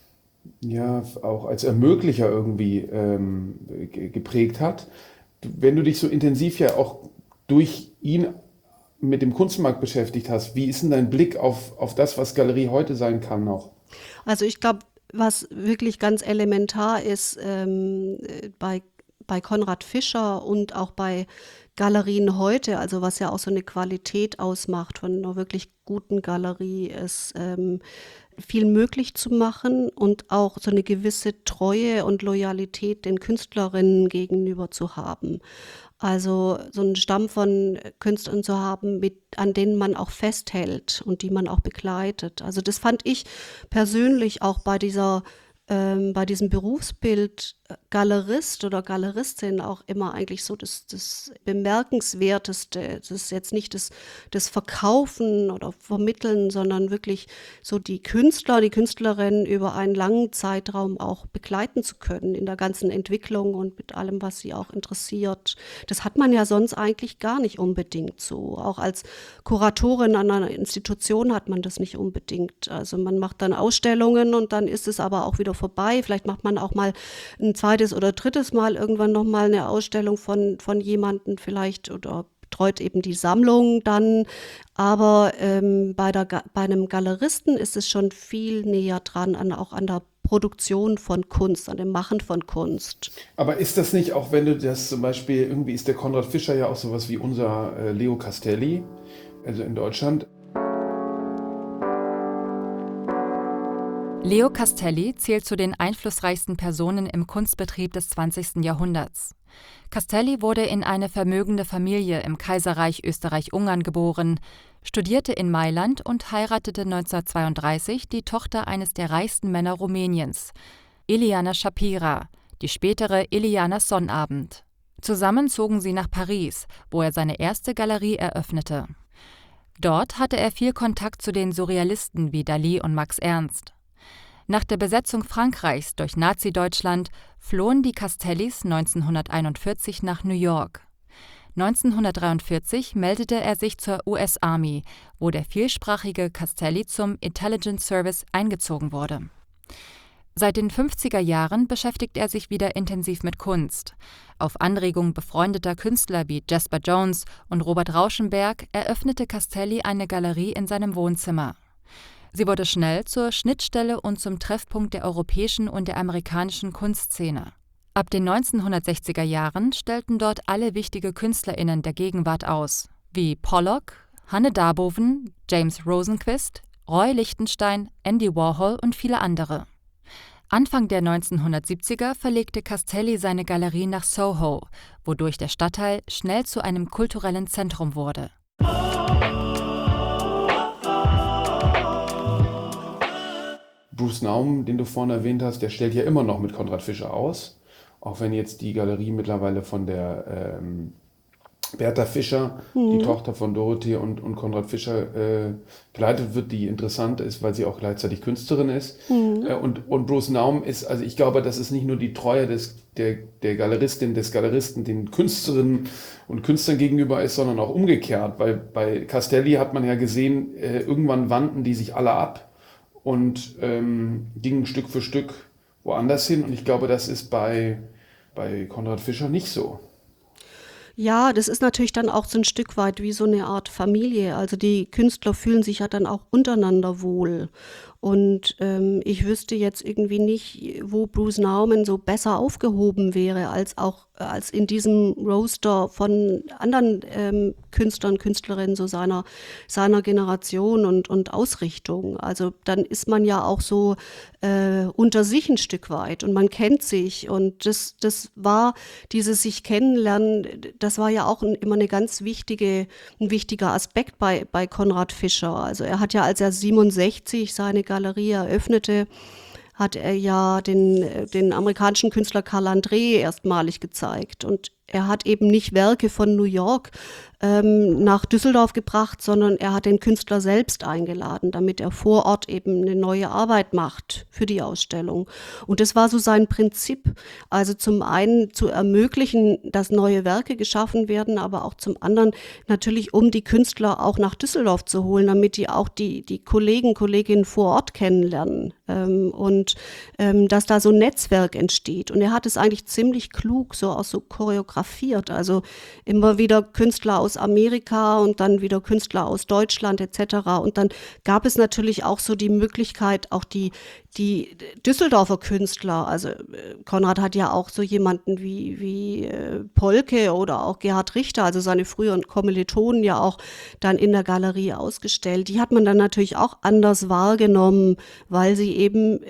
ja auch als Ermöglicher irgendwie geprägt hat. Wenn du dich so intensiv ja auch durch ihn mit dem Kunstmarkt beschäftigt hast, wie ist denn dein Blick auf das, was Galerie heute sein kann noch? Also ich glaube, was wirklich ganz elementar ist bei Konrad Fischer und auch bei Galerien heute, also was ja auch so eine Qualität ausmacht von einer wirklich guten Galerie, ist viel möglich zu machen und auch so eine gewisse Treue und Loyalität den Künstlerinnen gegenüber zu haben. Also so einen Stamm von Künstlern zu haben, an denen man auch festhält und die man auch begleitet. Also das fand ich persönlich auch bei diesem Berufsbild Galerist oder Galeristin auch immer eigentlich so das Bemerkenswerteste. Das ist jetzt nicht das Verkaufen oder Vermitteln, sondern wirklich so die Künstler, die Künstlerinnen über einen langen Zeitraum auch begleiten zu können in der ganzen Entwicklung und mit allem, was sie auch interessiert. Das hat man ja sonst eigentlich gar nicht unbedingt so. Auch als Kuratorin an einer Institution hat man das nicht unbedingt. Also man macht dann Ausstellungen und dann ist es aber auch wieder vorbei. Vielleicht macht man auch mal ein zweites oder drittes Mal irgendwann nochmal eine Ausstellung von jemandem vielleicht oder betreut eben die Sammlung dann. Aber bei einem Galeristen ist es schon viel näher dran, auch an der Produktion von Kunst, an dem Machen von Kunst. Aber ist das nicht, auch wenn du das zum Beispiel, irgendwie ist der Konrad Fischer ja auch sowas wie unser Leo Castelli, also in Deutschland. Leo Castelli zählt zu den einflussreichsten Personen im Kunstbetrieb des 20. Jahrhunderts. Castelli wurde in eine vermögende Familie im Kaiserreich Österreich-Ungarn geboren, studierte in Mailand und heiratete 1932 die Tochter eines der reichsten Männer Rumäniens. Iliana Shapira, die spätere Iliana Sonnabend. Zusammen zogen sie nach Paris, wo er seine erste Galerie eröffnete. Dort hatte er viel Kontakt zu den Surrealisten wie Dalí und Max Ernst. Nach der Besetzung Frankreichs durch Nazi-Deutschland flohen die Castellis 1941 nach New York. 1943 meldete er sich zur US Army, wo der vielsprachige Castelli zum Intelligence Service eingezogen wurde. Seit den 50er Jahren beschäftigt er sich wieder intensiv mit Kunst. Auf Anregung befreundeter Künstler wie Jasper Jones und Robert Rauschenberg eröffnete Castelli eine Galerie in seinem Wohnzimmer. Sie wurde schnell zur Schnittstelle und zum Treffpunkt der europäischen und der amerikanischen Kunstszene. Ab den 1960er Jahren stellten dort alle wichtige KünstlerInnen der Gegenwart aus, wie Pollock, Hanne Darboven, James Rosenquist, Roy Lichtenstein, Andy Warhol und viele andere. Anfang der 1970er verlegte Castelli seine Galerie nach Soho, wodurch der Stadtteil schnell zu einem kulturellen Zentrum wurde. Bruce Nauman, den du vorhin erwähnt hast, der stellt ja immer noch mit Konrad Fischer aus. Auch wenn jetzt die Galerie mittlerweile von der Bertha Fischer, die Tochter von Dorothee und Konrad Fischer, geleitet wird, die interessant ist, weil sie auch gleichzeitig Künstlerin ist. Und Bruce Nauman ist, also ich glaube, das ist nicht nur die Treue der Galeristin, des Galeristen den Künstlerinnen und Künstlern gegenüber ist, sondern auch umgekehrt. Weil bei Castelli hat man ja gesehen, irgendwann wandten die sich alle ab und gingen Stück für Stück woanders hin. Und ich glaube, das ist bei Konrad Fischer nicht so. Ja, das ist natürlich dann auch so ein Stück weit wie so eine Art Familie. Also die Künstler fühlen sich ja dann auch untereinander wohl. Und ich wüsste jetzt irgendwie nicht, wo Bruce Nauman so besser aufgehoben wäre, als in diesem Roster von anderen Künstlern, Künstlerinnen so seiner Generation und Ausrichtung. Also dann ist man ja auch so unter sich ein Stück weit und man kennt sich. Und das war dieses sich kennenlernen, das war ja auch immer ein wichtiger Aspekt bei Konrad Fischer. Also er hat ja, als er 67 seine Galerie eröffnete, hat er ja den amerikanischen Künstler Carl André erstmalig gezeigt. Und er hat eben nicht Werke von New York nach Düsseldorf gebracht, sondern er hat den Künstler selbst eingeladen, damit er vor Ort eben eine neue Arbeit macht für die Ausstellung. Und das war so sein Prinzip. Also zum einen zu ermöglichen, dass neue Werke geschaffen werden, aber auch zum anderen natürlich, um die Künstler auch nach Düsseldorf zu holen, damit die auch die Kolleginnen vor Ort kennenlernen. Und dass da so ein Netzwerk entsteht. Und er hat es eigentlich ziemlich klug so choreografiert. Also immer wieder Künstler aus Amerika und dann wieder Künstler aus Deutschland etc. Und dann gab es natürlich auch so die Möglichkeit, auch die Düsseldorfer Künstler, also Konrad hat ja auch so jemanden wie Polke oder auch Gerhard Richter, also seine früheren Kommilitonen ja auch dann in der Galerie ausgestellt. Die hat man dann natürlich auch anders wahrgenommen, weil sie eben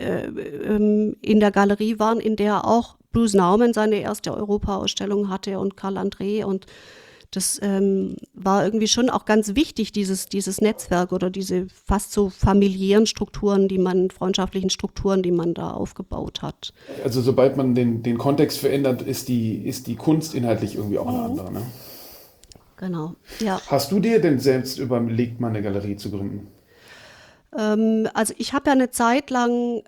in der Galerie waren, in der auch Bruce Nauman seine erste Europa-Ausstellung hatte und Carl André, und das war irgendwie schon auch ganz wichtig, dieses Netzwerk oder diese fast so familiären Strukturen, freundschaftlichen Strukturen, die man da aufgebaut hat. Also sobald man den Kontext verändert, ist die Kunst inhaltlich irgendwie auch eine andere, ne? Genau, ja. Hast du dir denn selbst überlegt, mal eine Galerie zu gründen? Also ich habe ja eine Zeit lang,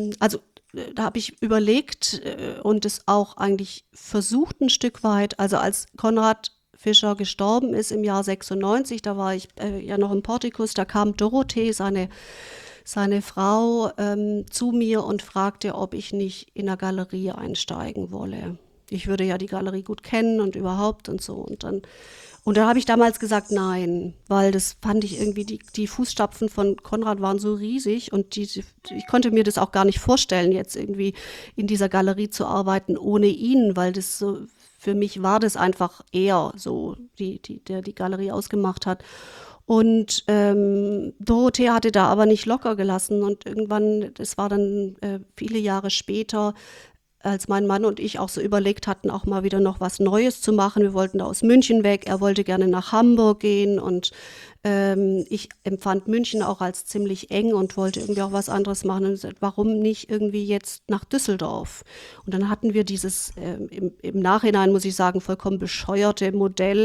da habe ich überlegt und es auch eigentlich versucht ein Stück weit, also als Konrad Fischer gestorben ist im Jahr 96, da war ich ja noch im Portikus, da kam Dorothee, seine Frau, zu mir und fragte, ob ich nicht in der Galerie einsteigen wolle. Ich würde ja die Galerie gut kennen und überhaupt und so. Und da habe ich damals gesagt, nein, weil das fand ich irgendwie, die Fußstapfen von Konrad waren so riesig und ich konnte mir das auch gar nicht vorstellen, jetzt irgendwie in dieser Galerie zu arbeiten ohne ihn, weil das so, für mich war das einfach eher so, der die Galerie ausgemacht hat. Und Dorothee hatte da aber nicht locker gelassen und irgendwann, das war dann viele Jahre später, als mein Mann und ich auch so überlegt hatten, auch mal wieder noch was Neues zu machen. Wir wollten da aus München weg, er wollte gerne nach Hamburg gehen und ich empfand München auch als ziemlich eng und wollte irgendwie auch was anderes machen und gesagt, warum nicht irgendwie jetzt nach Düsseldorf? Und dann hatten wir dieses im Nachhinein, muss ich sagen, vollkommen bescheuerte Modell.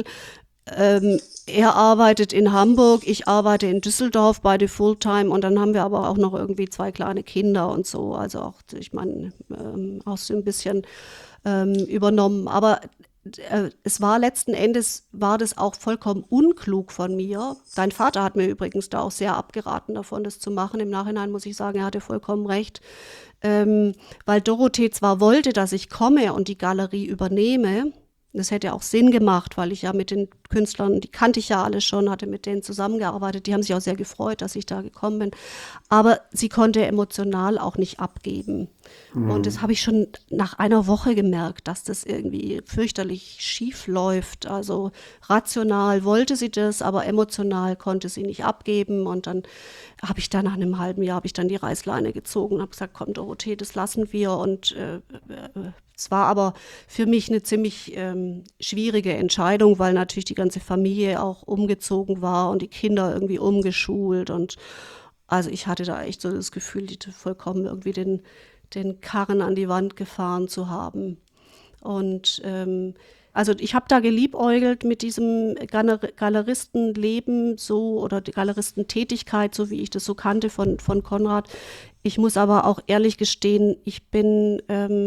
Er arbeitet in Hamburg, ich arbeite in Düsseldorf, beide Fulltime und dann haben wir aber auch noch irgendwie 2 kleine Kinder und so, also auch, ich meine, auch so ein bisschen übernommen, aber es war letzten Endes, war das auch vollkommen unklug von mir. Dein Vater hat mir übrigens da auch sehr abgeraten davon, das zu machen. Im Nachhinein muss ich sagen, er hatte vollkommen recht, weil Dorothee zwar wollte, dass ich komme und die Galerie übernehme. Das hätte auch Sinn gemacht, weil ich ja mit den Künstlern, die kannte ich ja alle schon, hatte mit denen zusammengearbeitet. Die haben sich auch sehr gefreut, dass ich da gekommen bin. Aber sie konnte emotional auch nicht abgeben. Und das habe ich schon nach einer Woche gemerkt, dass das irgendwie fürchterlich schief läuft. Also rational wollte sie das, aber emotional konnte sie nicht abgeben. Und dann habe ich da nach einem halben Jahr die Reißleine gezogen und habe gesagt, komm Dorothee, das lassen wir. Und es war aber für mich eine ziemlich schwierige Entscheidung, weil natürlich die ganze Familie auch umgezogen war und die Kinder irgendwie umgeschult. Und also ich hatte da echt so das Gefühl, die vollkommen irgendwie den Karren an die Wand gefahren zu haben. Und also ich habe da geliebäugelt mit diesem Galeristenleben so oder die Galeristentätigkeit, so wie ich das so kannte von Konrad. Ich muss aber auch ehrlich gestehen, ich bin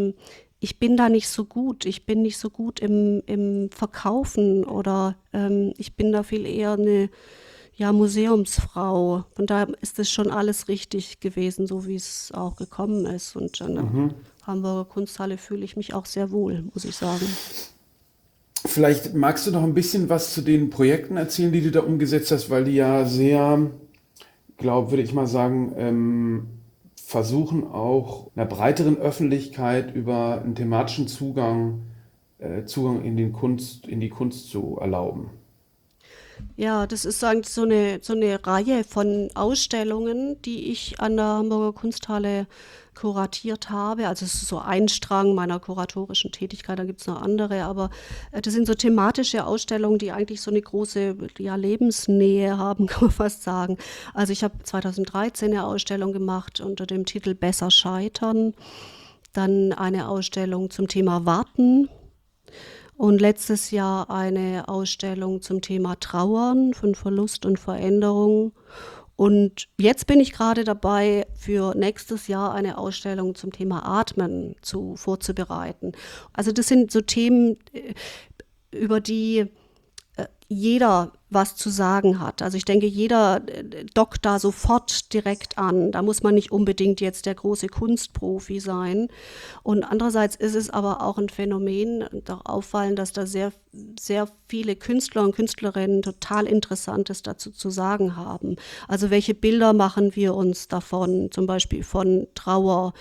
da nicht so gut. Ich bin nicht so gut im Verkaufen oder ich bin da viel eher eine Museumsfrau. Von daher ist das schon alles richtig gewesen, so wie es auch gekommen ist. Und an der Hamburger Kunsthalle fühle ich mich auch sehr wohl, muss ich sagen. Vielleicht magst du noch ein bisschen was zu den Projekten erzählen, die du da umgesetzt hast, weil die ja sehr, würde ich mal sagen, versuchen auch einer breiteren Öffentlichkeit über einen thematischen Zugang in die Kunst zu erlauben. Ja, das ist eigentlich so eine Reihe von Ausstellungen, die ich an der Hamburger Kunsthalle kuratiert habe. Also es ist so ein Strang meiner kuratorischen Tätigkeit, da gibt es noch andere, aber das sind so thematische Ausstellungen, die eigentlich so eine große Lebensnähe haben, kann man fast sagen. Also ich habe 2013 eine Ausstellung gemacht unter dem Titel Besser scheitern, dann eine Ausstellung zum Thema Warten. Und letztes Jahr eine Ausstellung zum Thema Trauern, von Verlust und Veränderung. Und jetzt bin ich gerade dabei, für nächstes Jahr eine Ausstellung zum Thema Atmen vorzubereiten. Also das sind so Themen, über die jeder was zu sagen hat. Also ich denke, jeder dockt da sofort direkt an. Da muss man nicht unbedingt jetzt der große Kunstprofi sein. Und andererseits ist es aber auch ein Phänomen, doch auffallend, dass da sehr, sehr viele Künstler und Künstlerinnen total Interessantes dazu zu sagen haben. Also welche Bilder machen wir uns davon, zum Beispiel von Trauer?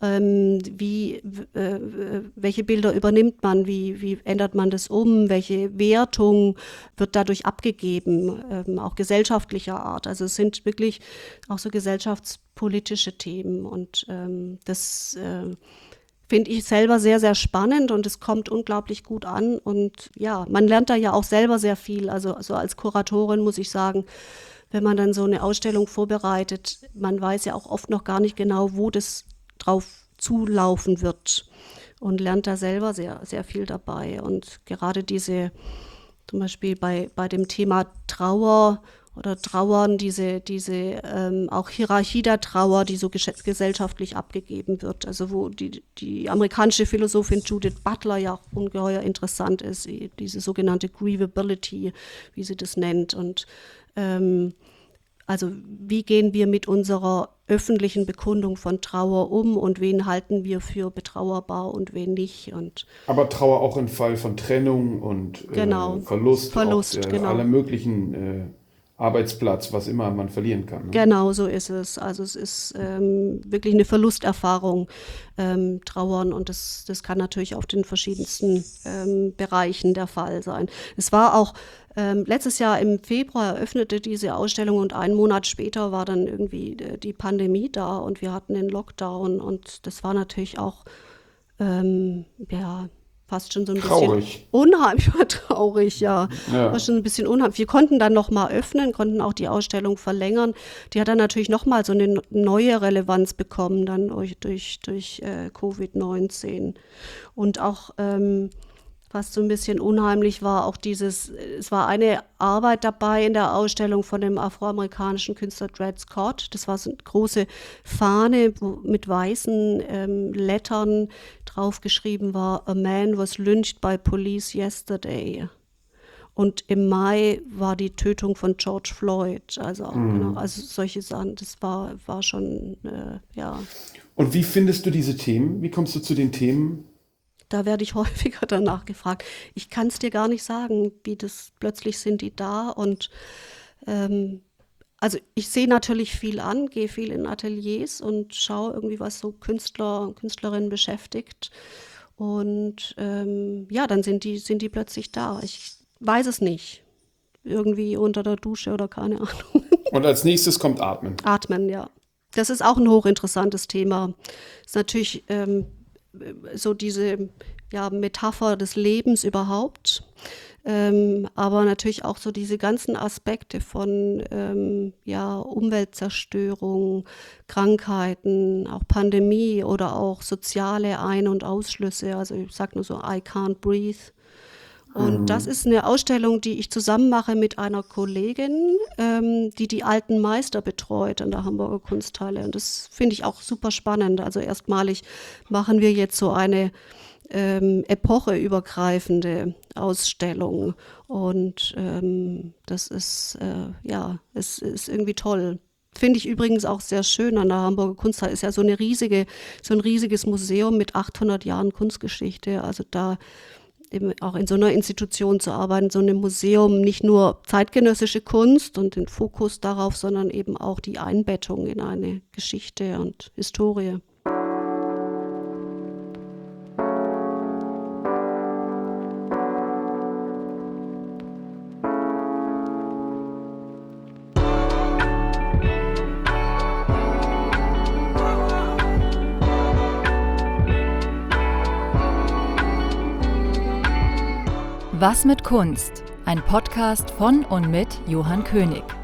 Welche Bilder übernimmt man? Wie ändert man das um? Welche Wertung wird dadurch abgegeben? Auch gesellschaftlicher Art. Also es sind wirklich auch so gesellschaftspolitische Themen und das finde ich selber sehr, sehr spannend und es kommt unglaublich gut an und ja, man lernt da ja auch selber sehr viel. Also als Kuratorin muss ich sagen, wenn man dann so eine Ausstellung vorbereitet, man weiß ja auch oft noch gar nicht genau, wo das drauf zulaufen wird und lernt da selber sehr, sehr viel dabei und gerade zum Beispiel bei dem Thema Trauer oder Trauern, diese auch Hierarchie der Trauer, die so gesellschaftlich abgegeben wird. Also wo die amerikanische Philosophin Judith Butler ja auch ungeheuer interessant ist, diese sogenannte Grievability, wie sie das nennt. Und also wie gehen wir mit unserer öffentlichen Bekundung von Trauer um und wen halten wir für betrauerbar und wen nicht. Aber Trauer auch im Fall von Trennung und genau, Verlust genau. Aller möglichen Arbeitsplatz, was immer man verlieren kann. Ne? Genau, so ist es. Also es ist wirklich eine Verlusterfahrung, Trauern und das kann natürlich auf den verschiedensten Bereichen der Fall sein. Es war auch letztes Jahr im Februar eröffnete diese Ausstellung und einen Monat später war dann irgendwie die Pandemie da und wir hatten den Lockdown und das war natürlich auch fast schon so ein Traurig. bisschen unheimlich, war traurig, ja. War schon ein bisschen unheimlich. Wir konnten dann nochmal öffnen, konnten auch die Ausstellung verlängern. Die hat dann natürlich nochmal so eine neue Relevanz bekommen, dann durch Covid-19. Und auch was so ein bisschen unheimlich war, auch es war eine Arbeit dabei in der Ausstellung von dem afroamerikanischen Künstler Dred Scott. Das war so eine große Fahne, wo mit weißen Lettern draufgeschrieben war, "A man was lynched by police yesterday." Und im Mai war die Tötung von George Floyd. Also, genau, also solche Sachen, das war schon, ja. Und wie findest du diese Themen? Wie kommst du zu den Themen? Da werde ich häufiger danach gefragt. Ich kann es dir gar nicht sagen, wie das plötzlich sind die da. Und also ich sehe natürlich viel an, gehe viel in Ateliers und schaue irgendwie, was so Künstler und Künstlerinnen beschäftigt. Und dann sind die plötzlich da. Ich weiß es nicht. Irgendwie unter der Dusche oder keine Ahnung. Und als nächstes kommt Atmen. Atmen, ja. Das ist auch ein hochinteressantes Thema. Ist natürlich so diese Metapher des Lebens überhaupt, aber natürlich auch so diese ganzen Aspekte von Umweltzerstörung, Krankheiten, auch Pandemie oder auch soziale Ein- und Ausschlüsse. Also ich sage nur so, I can't breathe. Und das ist eine Ausstellung, die ich zusammen mache mit einer Kollegin, die alten Meister betreut an der Hamburger Kunsthalle. Und das finde ich auch super spannend. Also erstmalig machen wir jetzt so eine epocheübergreifende Ausstellung. Und das ist, es ist irgendwie toll. Finde ich übrigens auch sehr schön an der Hamburger Kunsthalle. Ist ja so ein riesiges Museum mit 800 Jahren Kunstgeschichte. Also da eben auch in so einer Institution zu arbeiten, so einem Museum, nicht nur zeitgenössische Kunst und den Fokus darauf, sondern eben auch die Einbettung in eine Geschichte und Historie. Was mit Kunst? Ein Podcast von und mit Johann König.